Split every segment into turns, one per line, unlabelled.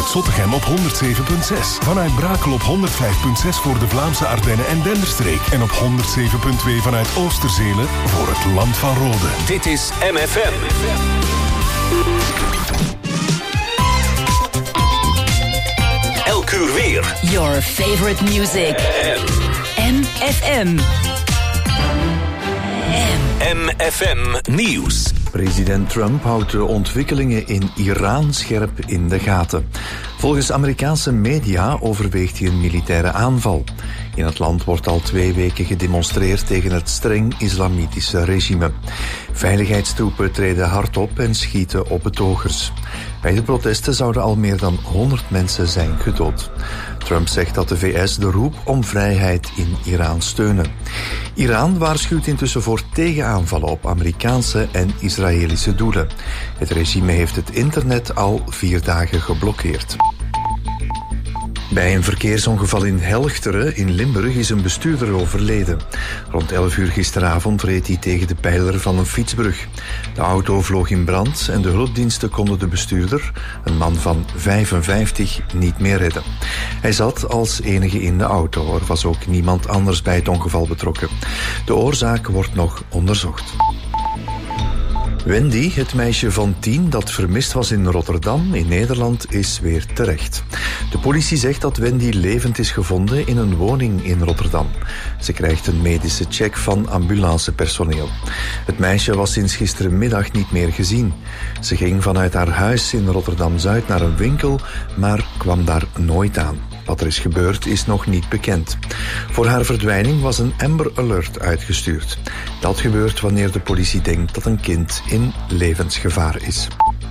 vanuit Zottegem op 107.6. Vanuit Brakel op 105.6 voor de Vlaamse Ardennen en Denderstreek. En op 107.2 vanuit Oosterzele voor het Land van Rode.
Dit is MFM. Elk uur weer.
Your favorite music. MFM.
MFM Nieuws.
President Trump houdt de ontwikkelingen in Iran scherp in de gaten. Volgens Amerikaanse media overweegt hij een militaire aanval. In het land wordt al 2 weken gedemonstreerd tegen het streng islamitische regime. Veiligheidstroepen treden hard op en schieten op betogers. Bij de protesten zouden al meer dan 100 mensen zijn gedood. Trump zegt dat de VS de roep om vrijheid in Iran steunen. Iran waarschuwt intussen voor tegenaanvallen op Amerikaanse en Israëlische doelen. Het regime heeft het internet al 4 dagen geblokkeerd. Bij een verkeersongeval in Helchteren in Limburg is een bestuurder overleden. Rond 11 uur gisteravond reed hij tegen de pijler van een fietsbrug. De auto vloog in brand en de hulpdiensten konden de bestuurder, een man van 55, niet meer redden. Hij zat als enige in de auto. Er was ook niemand anders bij het ongeval betrokken. De oorzaak wordt nog onderzocht. Wendy, het meisje van 10 dat vermist was in Rotterdam, in Nederland, is weer terecht. De politie zegt dat Wendy levend is gevonden in een woning in Rotterdam. Ze krijgt een medische check van ambulancepersoneel. Het meisje was sinds gisterenmiddag niet meer gezien. Ze ging vanuit haar huis in Rotterdam-Zuid naar een winkel, maar kwam daar nooit aan. Wat er is gebeurd is nog niet bekend. Voor haar verdwijning was een Amber Alert uitgestuurd. Dat gebeurt wanneer de politie denkt dat een kind in levensgevaar is.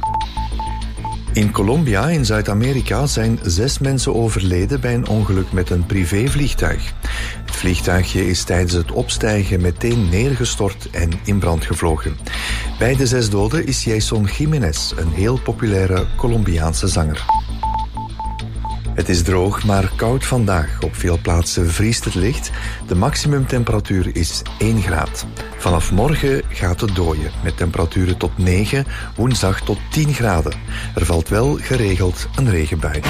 In Colombia, in Zuid-Amerika, zijn 6 mensen overleden bij een ongeluk met een privévliegtuig. Het vliegtuigje is tijdens het opstijgen meteen neergestort en in brand gevlogen. Bij de 6 doden is Jason Jiménez, een heel populaire Colombiaanse zanger. Het is droog, maar koud vandaag. Op veel plaatsen vriest het licht. De maximumtemperatuur is 1 graad. Vanaf morgen gaat het dooien, met temperaturen tot 9, woensdag tot 10 graden. Er valt wel geregeld een regenbui.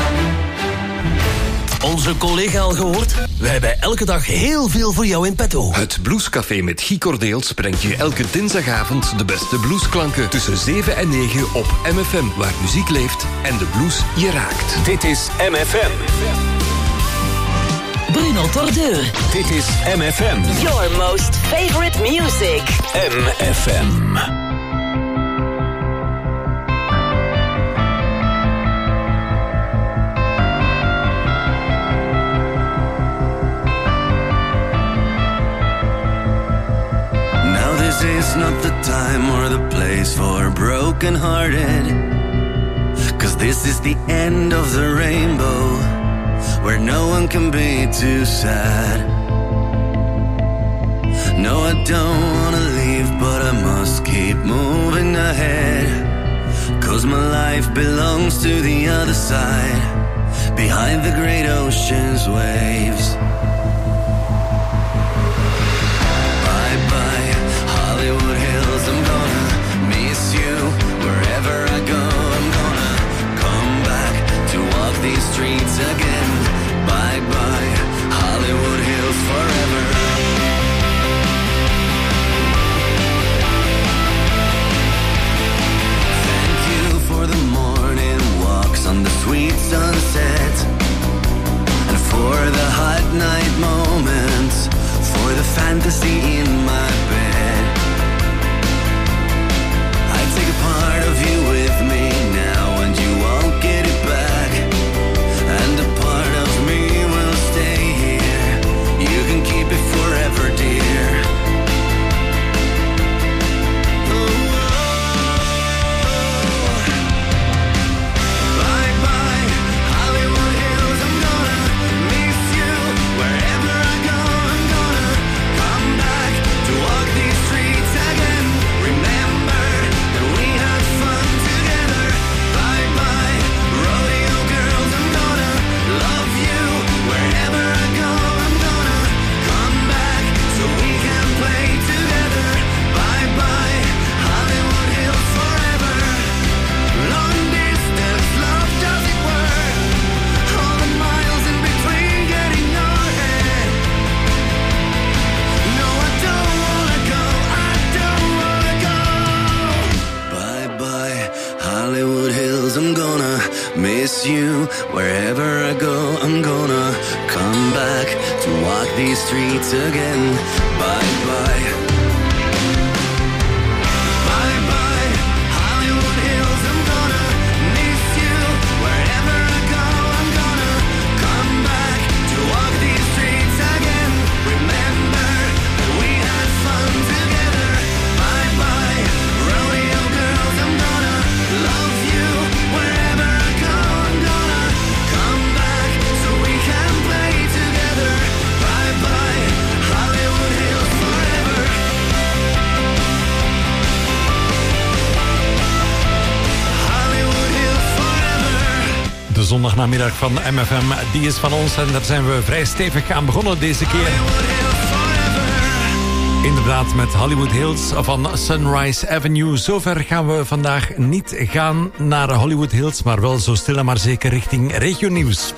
Onze collega al gehoord? Wij hebben elke dag heel veel voor jou in petto.
Het Bluescafé met Guy Cordeels brengt je elke dinsdagavond de beste bluesklanken tussen 7 en 9 op MFM, waar muziek leeft en de blues je raakt.
Dit is MFM.
Bruno Tordeur.
Dit is MFM.
Your most favorite music.
MFM.
This is not the time or the place for broken-hearted, 'cause this is the end of the rainbow, where no one can be too sad. No, I don't wanna leave, but I must keep moving ahead, 'cause my life belongs to the other side, behind the great ocean's waves. Hollywood Hills, I'm gonna miss you. Wherever I go, I'm gonna come back to walk these streets again. Bye bye, Hollywood Hills forever. Thank you for the morning walks on the sweet sunset, and for the hot night miss you. Wherever I go, I'm gonna come back to walk these streets again. Bye bye.
De zondagnamiddag van MFM, die is van ons en daar zijn we vrij stevig aan begonnen deze keer. Inderdaad met Hollywood Hills van Sunrise Avenue. Zover gaan we vandaag niet gaan naar Hollywood Hills, maar wel zo stil en maar zeker richting regionieuws.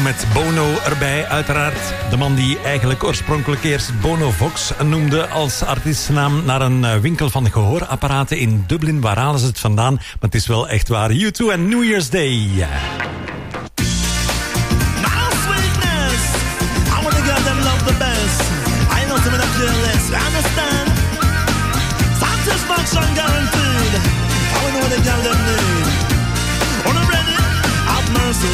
met Bono erbij, uiteraard. De man die eigenlijk oorspronkelijk eerst Bono Vox noemde als artiestennaam naar een winkel van gehoorapparaten in Dublin. Waar halen ze het vandaan? Maar het is wel echt waar. U2 en New Year's Day.
Satisfaction guaranteed. I know what the girl them need. On the ready, have mercy.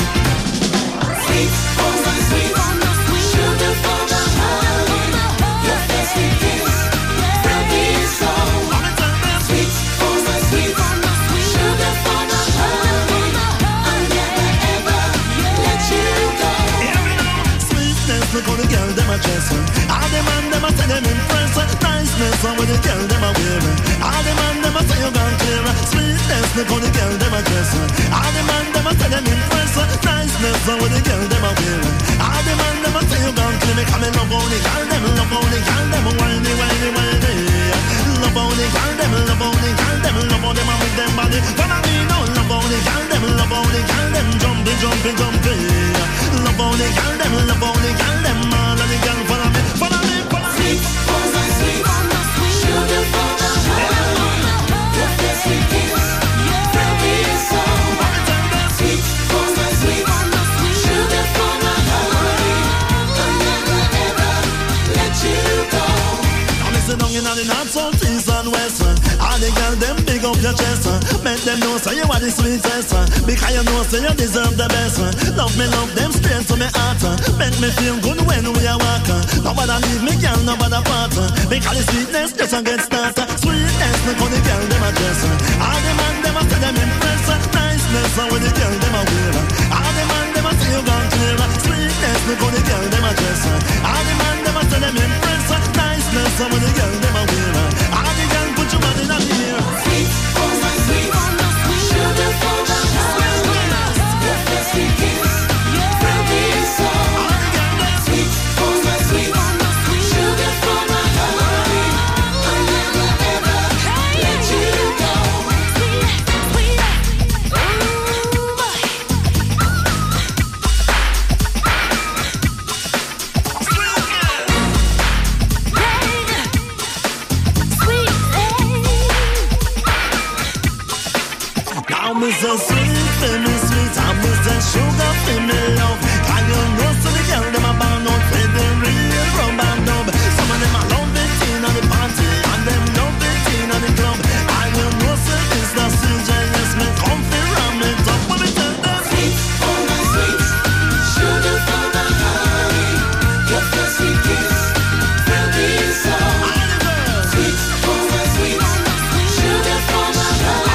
Sweet, oh my sweet, sugar for the honey. Your best kiss will be so. Sweet, oh my sweet, sugar for the honey. I'll never ever let you go.
Sweetness, look how the girl them a dress. All the man them a say them impress. Niceness, how the girl them a wear. All the man them a say you gone clear. Sweetness, look how the girl them a dress. All the man them a say them impress. Niceness, how the girl them a wear. All the man them a say you gone clear. Come and love how the girl them, love how the girl them whiny, whiny, whiny. Love how the girl them, love how the girl them, love how them a move them body. Follow me now, love how the girl them, love how the girl them jumping, jumping, jumping. Love how the girl them, love how the girl them. All of the girl follow me, follow me, follow me.
Sweet, oh my sweet, sugar for the honey. Your best kiss will be so. Sweet, oh my sweet, sugar for the honey. I'll never ever let you go.
I'm missing down in the north, south, east and west. All the girls them big up your chest. Make them know say you are the sweetest. Because you know say you deserve the best. Love me, love them straight to me heart. Make me feel good when we are walking. Nobody leave me, girl, nobody part. Because the sweetness just a get started. Sweetness, look how the girl them a dress. All the man them a say them impress. Niceness, how the girl them a wear. All the man them a say you gone clear. Sweetness, look how the girl them a dress. All the man them a say them impress. Niceness, how the girl them a wear. All the girl put your body in the air.
Sweet, oh my sweet, sugar for the honey. Your best kiss will be so. Sweet, oh my sweet, sugar for the honey. I'll never ever let you go.
I'm so sweet, baby, sweet. I'm so sugar, baby, love. Can you know so the girl them a band out with the real rum and dub? Some of them a love it in on the party, and them love it in on the club. And you know so this the CJS, me comfy ram it up. Let me tell them.
Sweet, oh my sweet, sugar for the honey. Your best kiss will be so. Sweet, oh my sweet, sugar for the honey.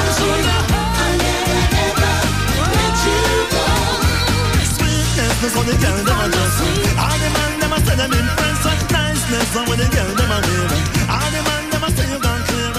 Niceness on the girl them a dress. All the man them a say them impress. Niceness on the girl them a wear. All the man them a say you gone clear.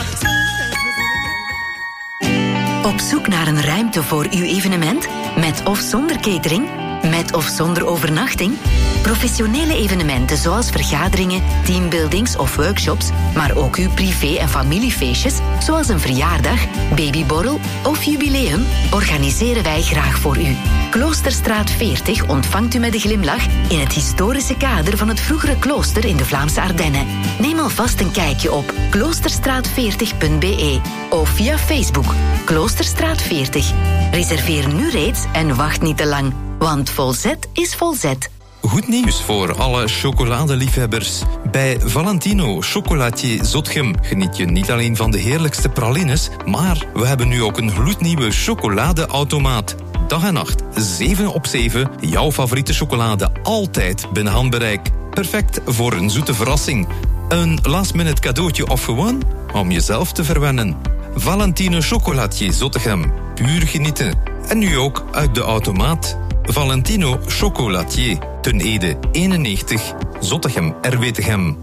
Op zoek naar een ruimte voor uw evenement? Met of zonder catering? Met of zonder overnachting? Professionele evenementen zoals vergaderingen, teambuildings of workshops, maar ook uw privé- en familiefeestjes, zoals een verjaardag, babyborrel of jubileum, organiseren wij graag voor u. Kloosterstraat 40 ontvangt u met een glimlach in het historische kader van het vroegere klooster in de Vlaamse Ardennen. Neem alvast een kijkje op kloosterstraat40.be of via Facebook Kloosterstraat 40. Reserveer nu reeds en wacht niet te lang, want volzet is volzet.
Goed nieuws voor alle chocoladeliefhebbers. Bij Valentino Chocolatier Zotgem geniet je niet alleen van de heerlijkste pralines, maar we hebben nu ook een gloednieuwe chocoladeautomaat. Dag en nacht, 7 op 7, jouw favoriete chocolade altijd binnen handbereik. Perfect voor een zoete verrassing. Een last-minute cadeautje of gewoon om jezelf te verwennen. Valentino Chocolatier Zottegem, puur genieten. En nu ook uit de automaat. Valentino Chocolatier, Ten Ede 91, Zottegem, Erwetegem.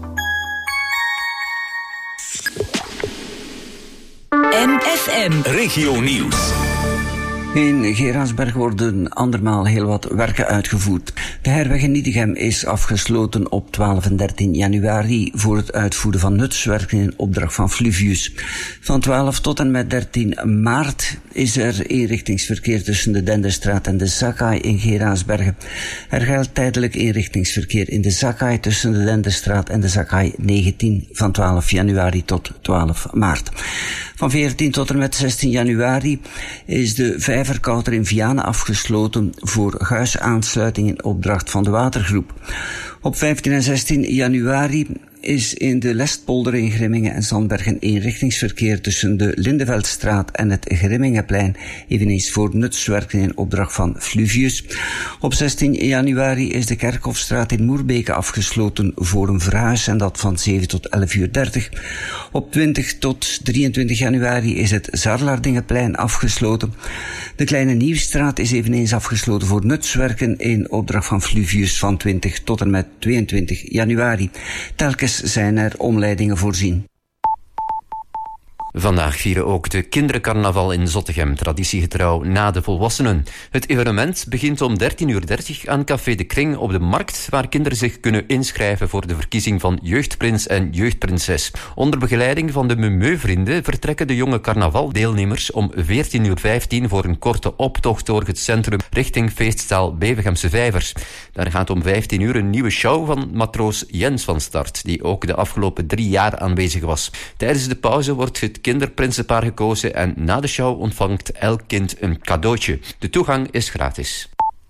MFM
Regio Nieuws.
In Geraardsberg worden andermaal heel wat werken uitgevoerd. De herweg in Niedegem is afgesloten op 12 en 13 januari voor het uitvoeren van nutswerken in opdracht van Fluvius. Van 12 tot en met 13 maart is er eenrichtingsverkeer tussen de Denderstraat en de Zakai in Geraardsbergen. Er geldt tijdelijk eenrichtingsverkeer in de Zakai tussen de Denderstraat en de Zakai 19 van 12 januari tot 12 maart. Van 14 tot en met 16 januari is de Vijverkouter in Vianen afgesloten voor huisaansluiting in opdracht van de watergroep. Op 15 en 16 januari is in de Lestpolder in Grimmingen en Zandbergen eenrichtingsverkeer tussen de Lindeveldstraat en het Grimmingenplein, eveneens voor nutswerken in opdracht van Fluvius. Op 16 januari is de Kerkhofstraat in Moerbeke afgesloten voor een verhuis en dat van 7 tot 11:30. Op 20 tot 23 januari is het Zarlardingenplein afgesloten. De Kleine Nieuwstraat is eveneens afgesloten voor nutswerken in opdracht van Fluvius van 20 tot en met 22 januari. Telkens zijn er omleidingen voorzien.
Vandaag vieren ook de kindercarnaval in Zottegem, traditiegetrouw na de volwassenen. Het evenement begint om 13:30 aan Café de Kring op de Markt, waar kinderen zich kunnen inschrijven voor de verkiezing van jeugdprins en jeugdprinses. Onder begeleiding van de Memeu-vrienden vertrekken de jonge carnavaldeelnemers om 14:15 voor een korte optocht door het centrum richting feestzaal Bevegemse Vijvers. Daar gaat om 15 een nieuwe show van matroos Jens van start, die ook de afgelopen 3 jaar aanwezig was. Tijdens de pauze wordt het kinderprinsenpaar gekozen en na de show ontvangt elk kind een cadeautje. De toegang is gratis.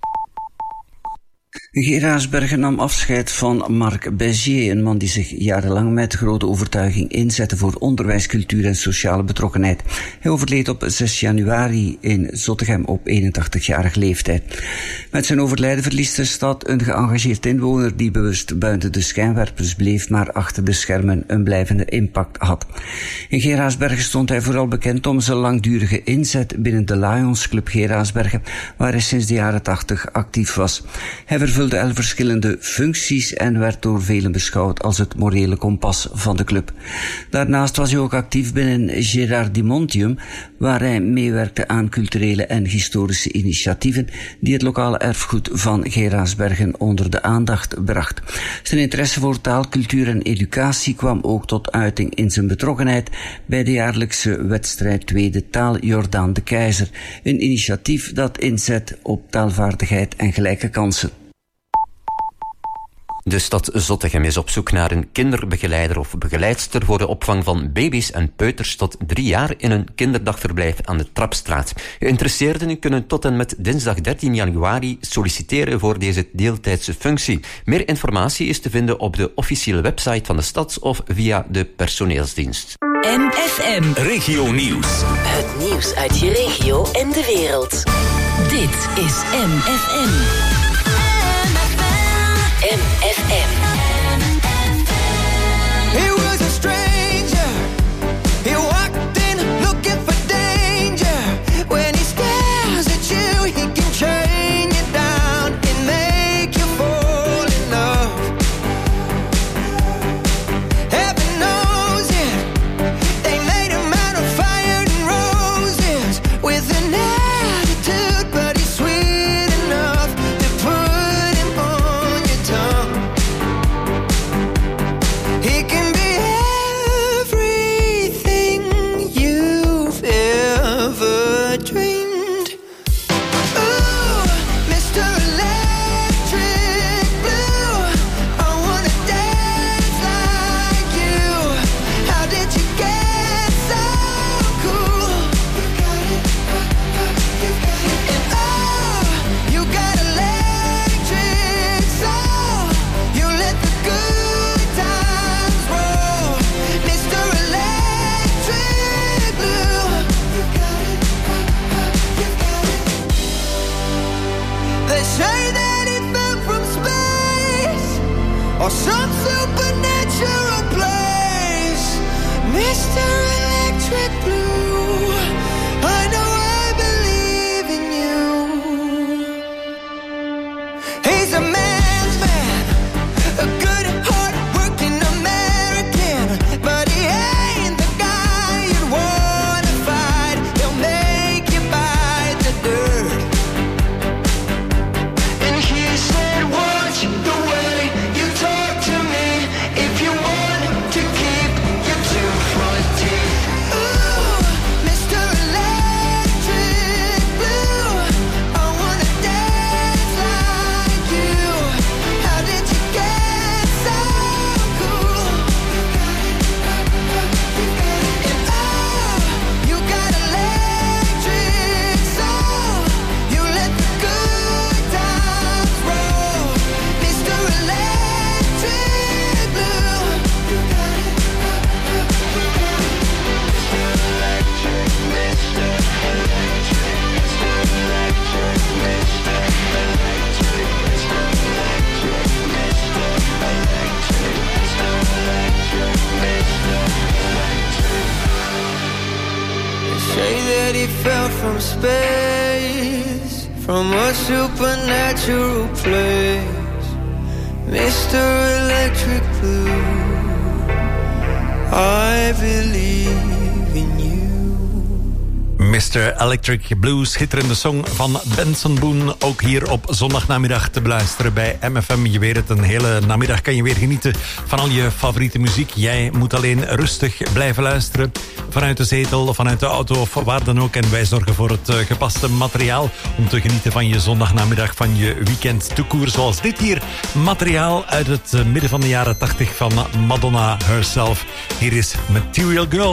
Geraardsbergen nam afscheid van Marc Bézier, een man die zich jarenlang met grote overtuiging inzette voor onderwijs, cultuur en sociale betrokkenheid. Hij overleed op 6 januari in Zottegem op 81-jarige leeftijd. Met zijn overlijden verliest de stad een geëngageerd inwoner die bewust buiten de schijnwerpers bleef, maar achter de schermen een blijvende impact had. In Geraardsbergen stond hij vooral bekend om zijn langdurige inzet binnen de Lions Club Geraardsbergen, waar hij sinds de jaren 80 actief was. Hij vervulde 11 verschillende functies en werd door velen beschouwd als het morele kompas van de club. Daarnaast was hij ook actief binnen Gerardimontium, waar hij meewerkte aan culturele en historische initiatieven die het lokale erfgoed van Geraardsbergen onder de aandacht bracht. Zijn interesse voor taal, cultuur en educatie kwam ook tot uiting in zijn betrokkenheid bij de jaarlijkse wedstrijd Tweede Taal Jordaan de Keizer, een initiatief dat inzet op taalvaardigheid en gelijke kansen.
De stad Zottegem is op zoek naar een kinderbegeleider of begeleidster voor de opvang van baby's en peuters tot 3 jaar in een kinderdagverblijf aan de Trapstraat. Geïnteresseerden kunnen tot en met dinsdag 13 januari solliciteren voor deze deeltijdse functie. Meer informatie is te vinden op de officiële website van de stad of via de personeelsdienst.
MFM.
Regio Nieuws.
Het nieuws uit je regio en de wereld. Dit is MFM. MFM.
He was a stranger. He walked in looking for danger. When he stares at you, he can chain you down and make you fall in love. Heaven knows it. They made him out of fire and roses with an attitude, but he's sweet enough to put him on your tongue. He can be everything you've ever dreamed. Ooh, Mr. Electric Blue, I wanna dance like you. How did you get so cool? And oh, you got electric soul. You let the good times roll, Mr. Electric Blue. that he fell from space, from a supernatural place. Mr. Electric Blue, I believe in you.
Mr. Electric Blue, schitterende song van Benson Boone. Ook hier op zondagnamiddag te beluisteren bij MFM. Je weet het, een hele namiddag kan je weer genieten van al je favoriete muziek. Jij moet alleen rustig blijven luisteren. Vanuit de zetel, vanuit de auto of waar dan ook. En wij zorgen voor het gepaste materiaal om te genieten van je zondagnamiddag, van je weekend toekoer. Zoals dit hier, materiaal uit het midden van de jaren 80 van Madonna herself. Hier is Material Girl.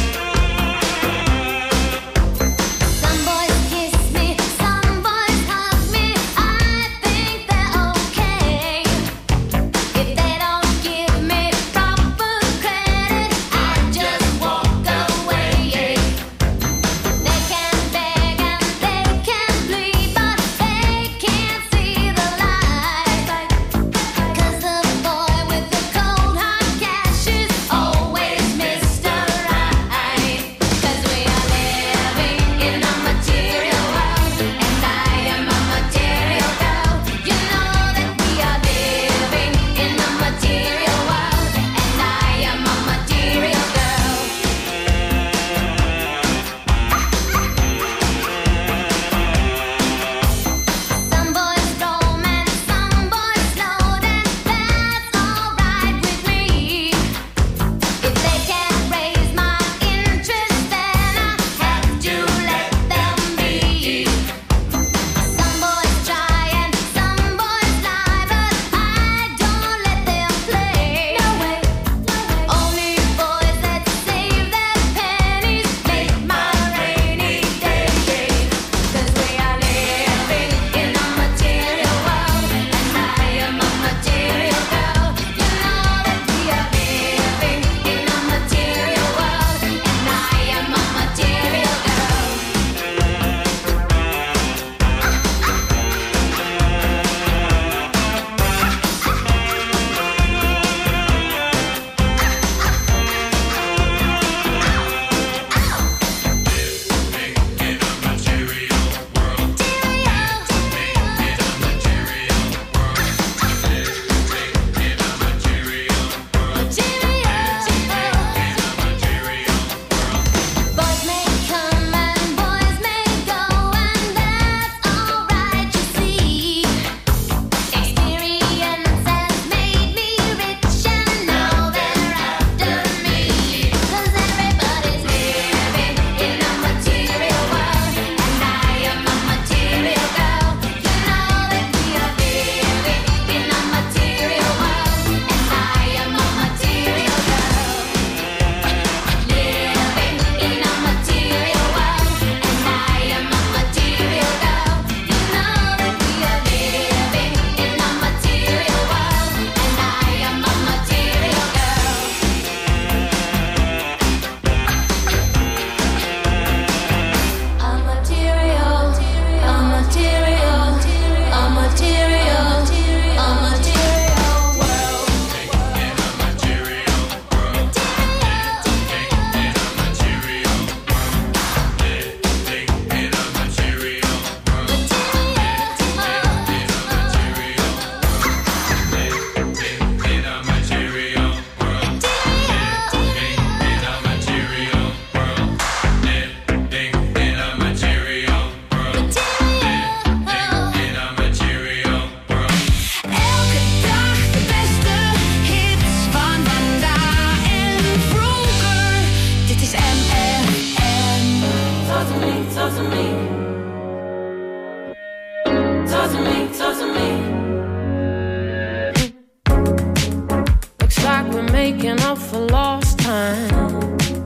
making up for lost time.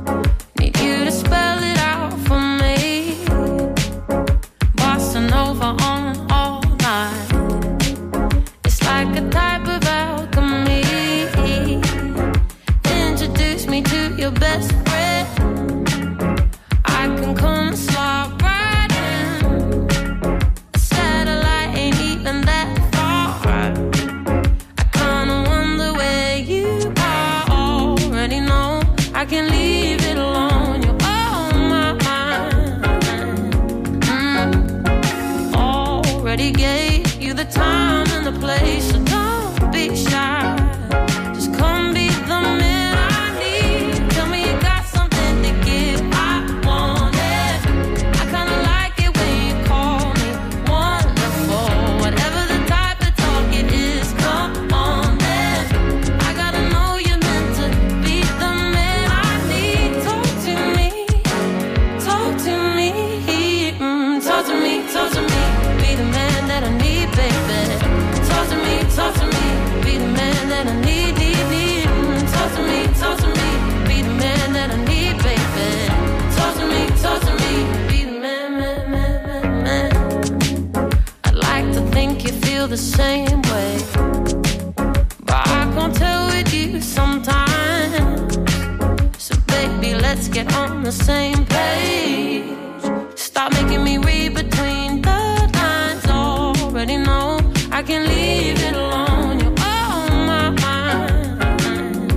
Need you to spell it out for me. Bossa Nova on all night. It's like a type of alchemy. Introduce me to your best friend. I can come slide right talk to me, be the man that I need, baby. Talk to me, be the man that I need, need. Talk to me, be the man that I need, baby. Talk to me, be the man. I'd like to think you feel the same way, but I can't tell with you sometimes. So baby, let's get on the same page. Stop making me read between the lines. Already know I can leave it alone. You're on my mind.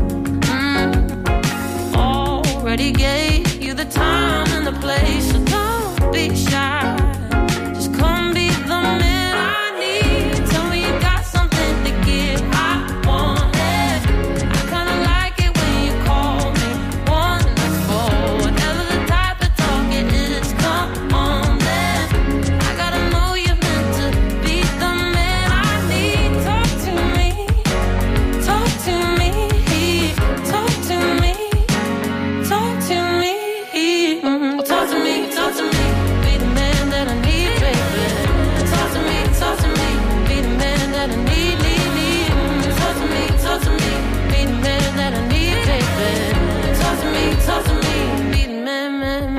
Already gave you the time and the place, so don't be shy. Just come be the man I need. Tell me you got something to give. I want it. I kinda like it when you call me wonderful. Whatever the type of talk it is, come on then. I gotta know you're meant to be the man I need. Talk to me, talk to me, talk to me, talk to me. Talk to me, be the man that I need, baby. Talk to me, be the man that I need, need. Talk to me, be the man that I need, baby. Talk to me, be the man.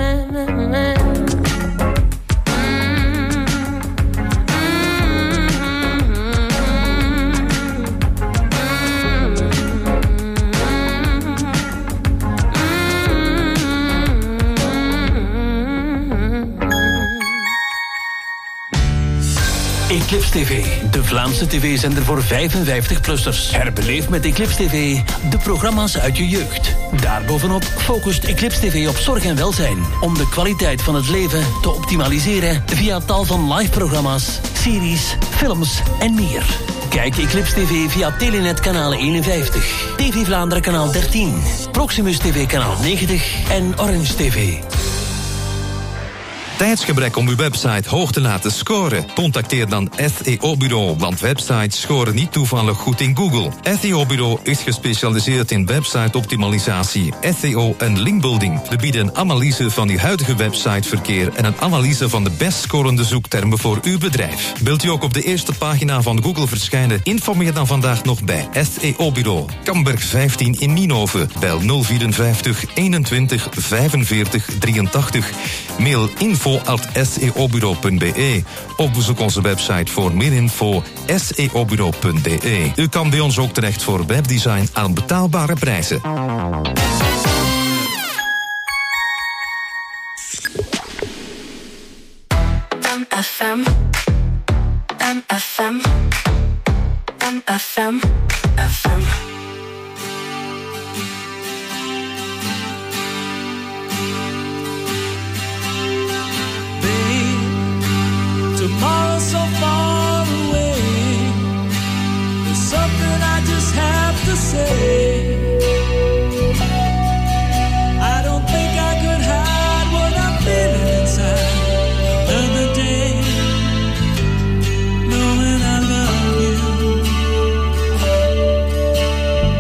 Eclipse TV, de Vlaamse tv-zender voor 55-plussers. Herbeleef met Eclipse TV de programma's uit je jeugd. Daarbovenop focust Eclipse TV op zorg en welzijn, om de kwaliteit van het leven te optimaliseren via tal van live-programma's, series, films en meer. Kijk Eclipse TV via Telenet kanaal 51, TV Vlaanderen kanaal 13, Proximus TV kanaal 90 en Orange TV.
Tijdsgebrek om uw website hoog te laten scoren? Contacteer dan SEO-bureau, want websites scoren niet toevallig goed in Google. SEO-bureau is gespecialiseerd in website-optimalisatie, SEO en linkbuilding. We bieden een analyse van uw huidige websiteverkeer en een analyse van de best scorende zoektermen voor uw bedrijf. Wilt u ook op de eerste pagina van Google verschijnen? Informeer dan vandaag nog bij SEO-bureau. Kamberg 15 in Nienhoven. Bel 054 21 45 83. Mail info@seobureau.be. Of bezoek onze website voor meer info seobureau.be. U kan bij ons ook terecht voor webdesign aan betaalbare prijzen.
MFM, MFM, MFM, FM.
Tomorrow's so far away. There's something I just have to say. I don't think I could hide what I'm feeling inside another day, knowing I love you.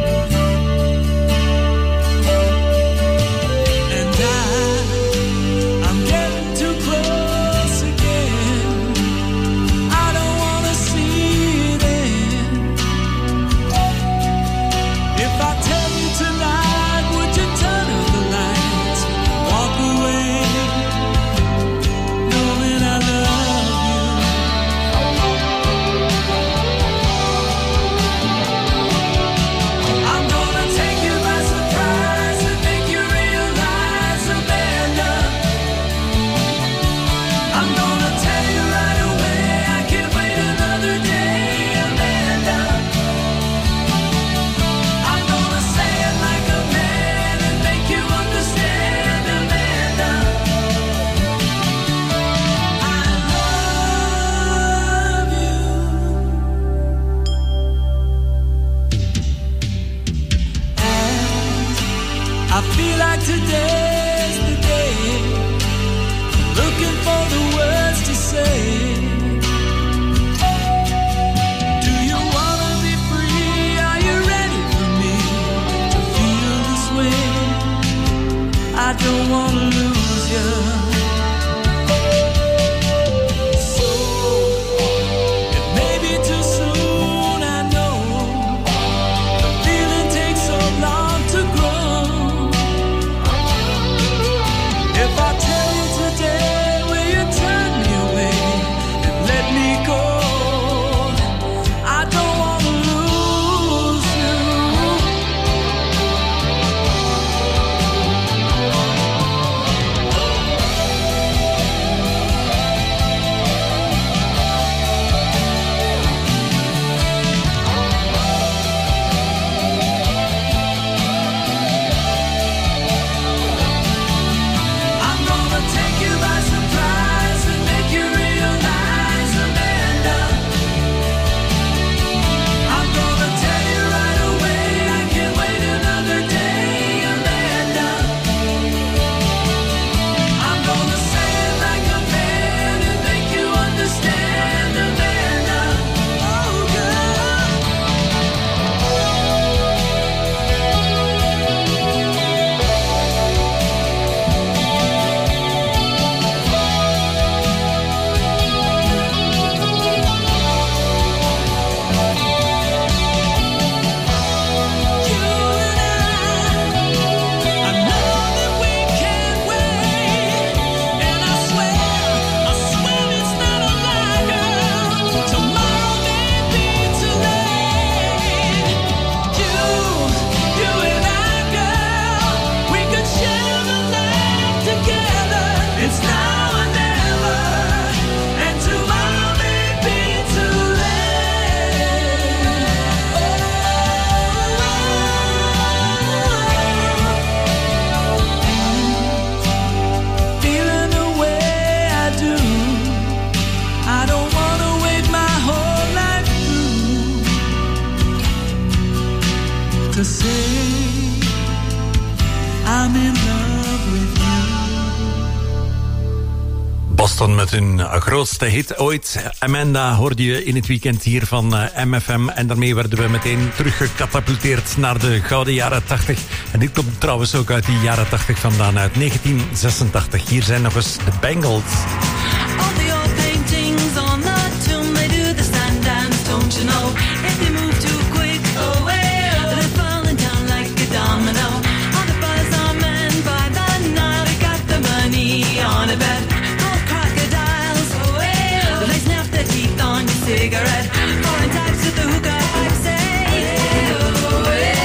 Boston met hun grootste hit ooit. Amanda hoorde je in het weekend hier van MFM. En daarmee werden we meteen teruggecatapulteerd naar de gouden jaren 80. En dit komt trouwens ook uit die jaren 80 vandaan, uit 1986. Hier zijn nog eens de Bangles.
All the old paintings on the tomb, they do the stand dance, don't you know? If they move too quick, oh well, they're falling down like a domino. All the buzz are men by the night, they got the money on a bet. Gold crocodiles, oh well, they snap their teeth on your cigarette. Foreign types with the hookah pipe say, well,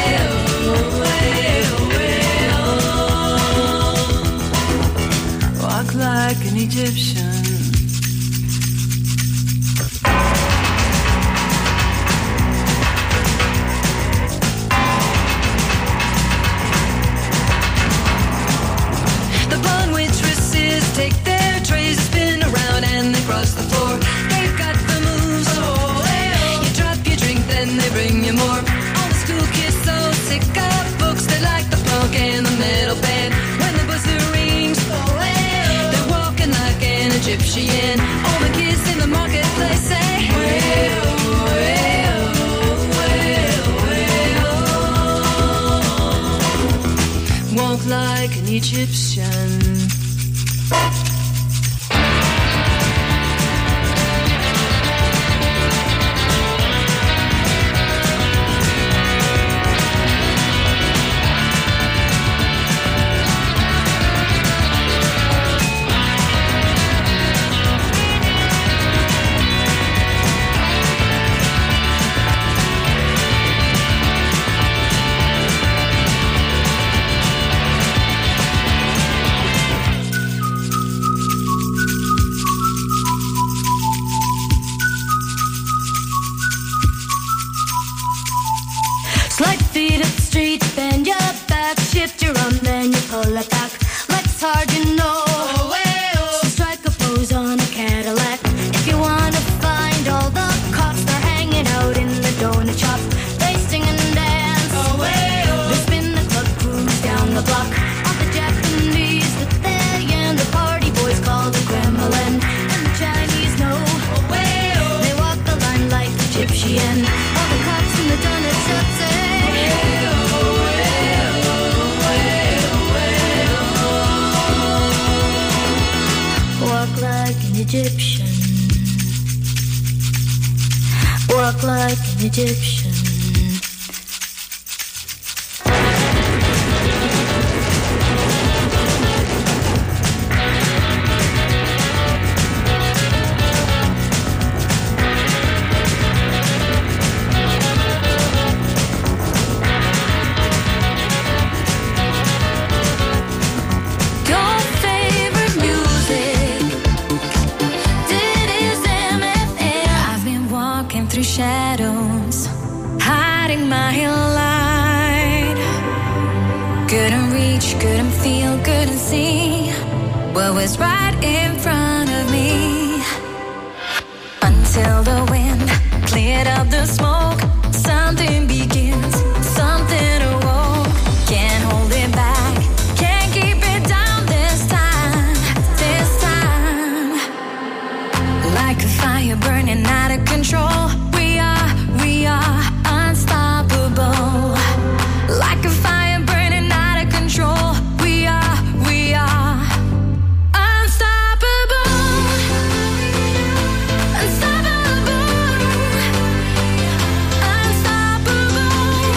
well, well. Walk like an Egyptian. Take their trays, spin around and they cross the floor. They've got the moves, oh well. You drop your drink, then they bring you more. All the school kids so sick of books, they like the punk and the metal band. When the buzzer rings, oh well, they're walking like an Egyptian. All the kids in the marketplace say, well, well, well, well. Walk like an Egyptian. Slide feet up the street, bend your back, shift your arm, then you pull it back. Legs hard, you know. Oh, well. So strike a pose on a Cadillac. If you wanna find all the cops, they're hanging out in the donut shop. They sing and dance. Oh, well. They spin the club, cruise down the block. All the Japanese that they and the party boys call the Kremlin. And the Chinese know. Oh, well. They walk the line like Egyptian. All the cops in the donut shop say, walk like an Egyptian. Walk like an Egyptian.
Shadows, hiding my light. Couldn't reach, couldn't feel, couldn't see what was right in front of me. Until the wind cleared up the smoke, something begins, something awoke. Can't hold it back, can't keep it down this time, this time. Like a fire burning out of control. We are unstoppable. Like a fire burning out of control. We are unstoppable. Unstoppable. Unstoppable.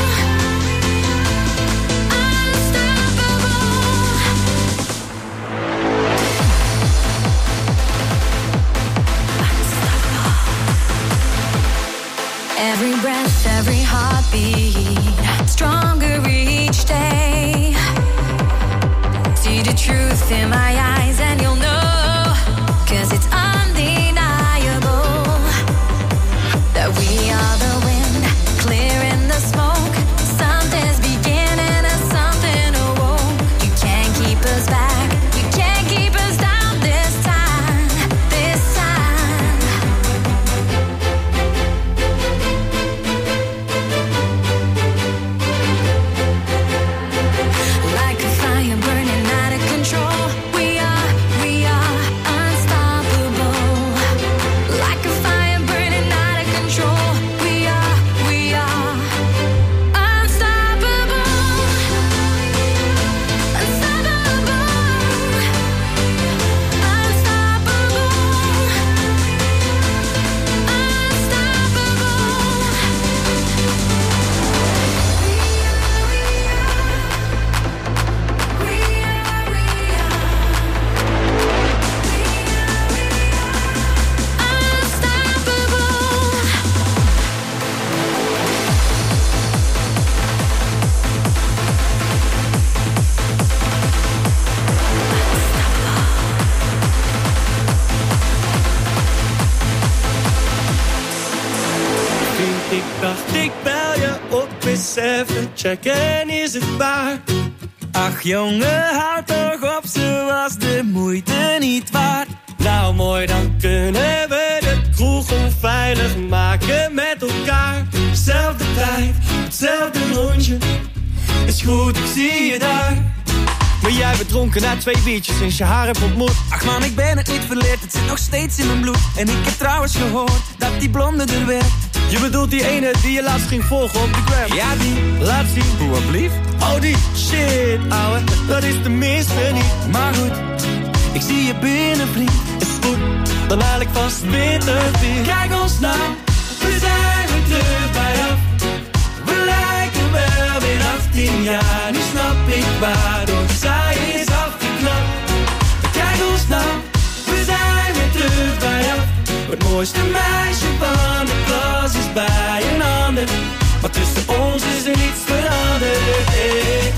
Every breath, every heartbeat, stronger each day. See the truth in my eyes and you'll know, 'cause it's undeniable that we are the wind, clearing the smoke. Something's beginning and something awoke. You can't keep us back, you can't keep us down this time, this time. Like a fire burning out of control. We are
even checken, is het waar? Ach jongen, houd toch op, ze was de moeite niet waard. Nou mooi, dan kunnen we de kroeg onveilig maken met elkaar. Zelfde tijd, hetzelfde rondje. Is goed, ik zie je daar. Maar jij bent dronken na 2 biertjes sinds je haar hebt ontmoet. Ach man, ik ben het niet verleerd, het zit nog steeds in mijn bloed. En ik heb trouwens gehoord dat die blonde er werd. Je bedoelt die ene die je laatst ging volgen op de gram? Ja, die. Laat zien. Hoe alblieft? Oh, die. Shit, ouwe. Dat is de minste niet. Maar goed, ik zie je binnen, vriend. Is goed, dan haal ik vast witte bier. Kijk ons nou, we zijn weer terug bij af. We lijken wel weer 18 jaar. Nu snap ik waarom zij is afgeknapt. Kijk ons nou, we zijn weer terug bij af. Het mooiste meisje van de klas is bij een ander. Maar tussen ons is er niets veranderd. Hey.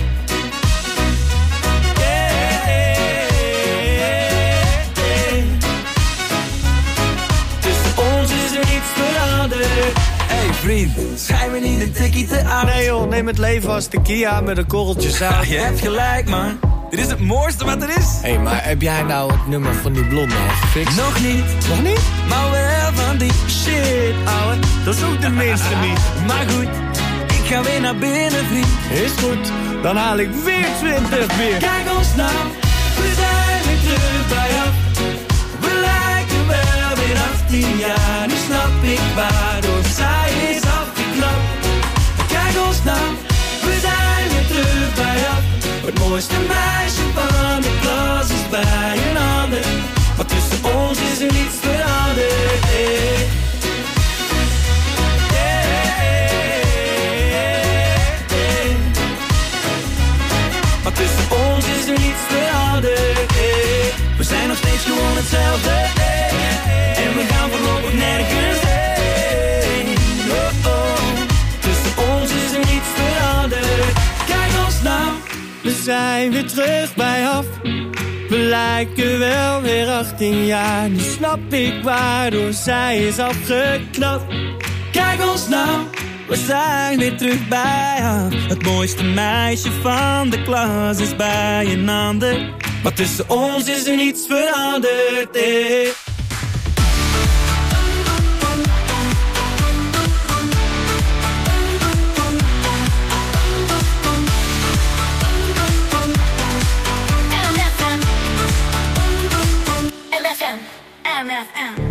Tussen ons is er niets veranderd. Hey vriend, schijn me niet een tikkie te aan. Nee joh, neem het leven als tequila met een korreltje zout. Je hebt gelijk man, dit is het mooiste wat er is. Hé, maar heb jij nou het nummer van die blonde al gefixt? Nog niet. Nog niet? Maar wel van die shit, ouwe. Dat is ook de minste niet. Maar goed, ik ga weer naar binnen, vriend. Is goed, dan haal ik weer 20 bier. Kijk ons nou, we zijn weer terug bij af. We lijken wel weer 18 jaar. Nu snap ik waardoor zij is afgeknapt. Kijk ons nou, we zijn weer terug bij af. Het mooiste meisje van de klas is bij een ander. Maar tussen ons is er niets veranderd. Hey. Maar tussen ons is er niets veranderd. Hey. We zijn nog steeds gewoon hetzelfde. Hey. En we gaan voorlopig nergens heen. Oh, oh. Tussen ons is er niets veranderd. Kijk ons nou, we zijn weer terug bij af. We lijken wel weer 18 jaar. Nu snap ik waardoor zij is afgeknapt. Kijk ons nou, we zijn weer terug bij af. Het mooiste meisje van de klas is bij een ander. Maar tussen ons is er niets veranderd. Hey.
MFM.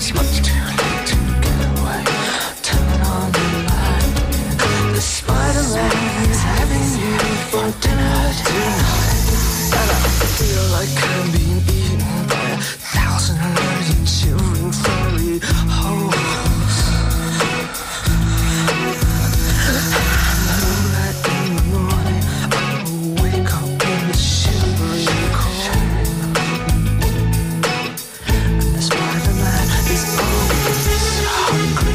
It's much too late to get away. Turn on the light. The Spider-Man is having you for dinner tonight. And I feel like I'm being eaten by 1,000 million children furry holes. Moonlight in the morning, I will wake up in the shivering cold. And the Spider-Man is always hungry.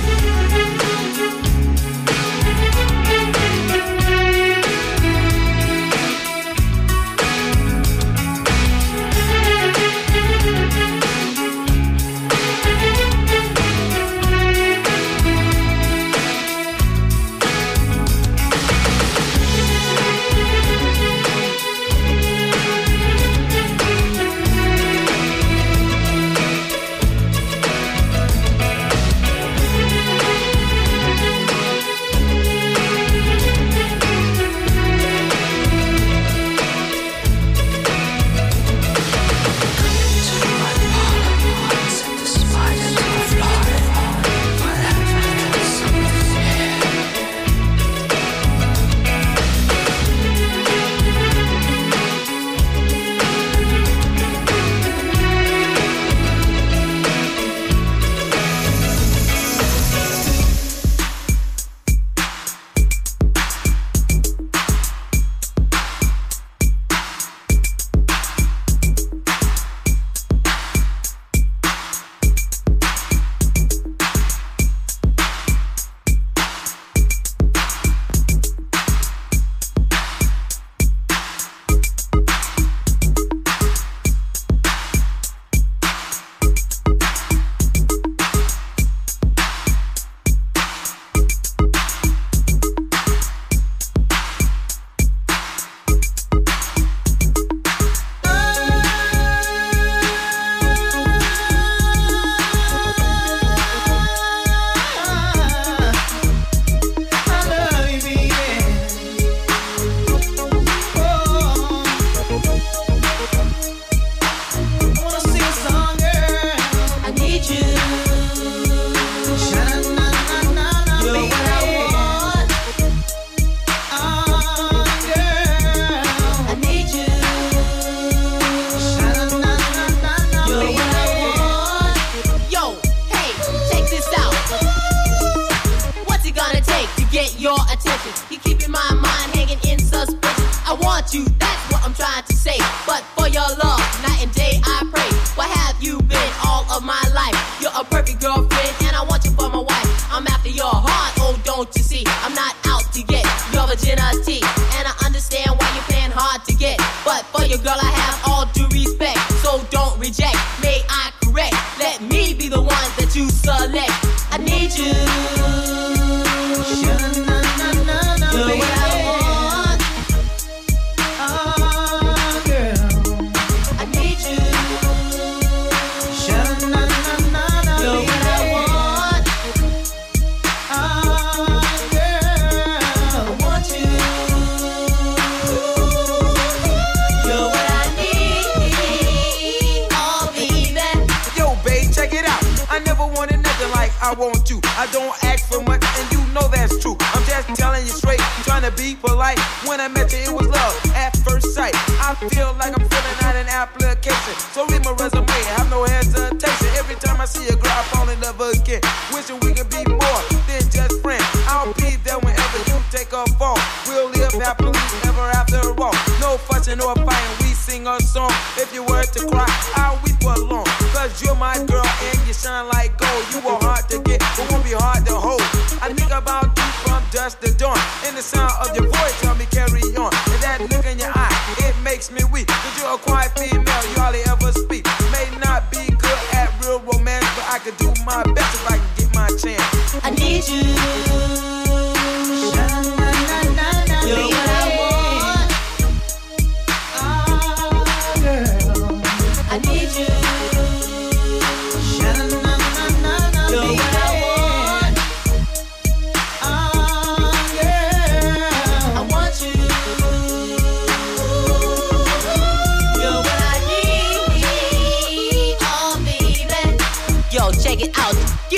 Check it out.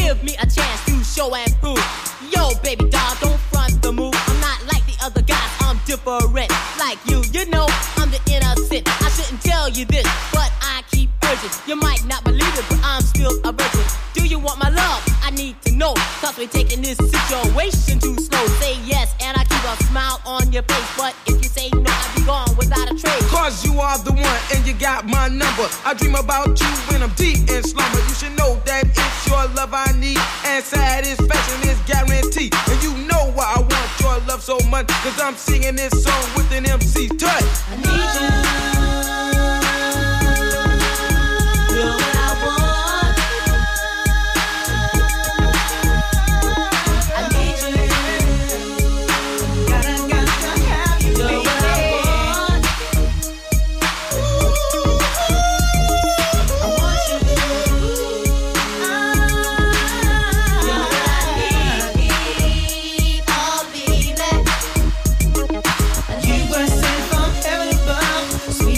give me a chance to show and prove. Yo, baby doll, don't front the move. I'm not like the other guys, I'm different. Like you know, I'm the innocent. I shouldn't tell you this, but I keep urging. You might not believe it, but I'm still a virgin. Do you want my love? I need to know. Cause we're taking this situation too slow. Say yes, and I keep a smile on your face. But if you say no, I'll be gone without a trace.
Cause you are the one, and you got my number. I dream about you when I'm deep in slumber. You should know that it's your love I need, and satisfaction is guaranteed. And you know why I want your love so much, cause I'm singing this song with an MC touch.
I need you. You're what I want. I need you. Gotta have you. You're what I want. I want you. You're what I need. Oh, baby. You were sent from heaven above. Sweet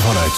vanuit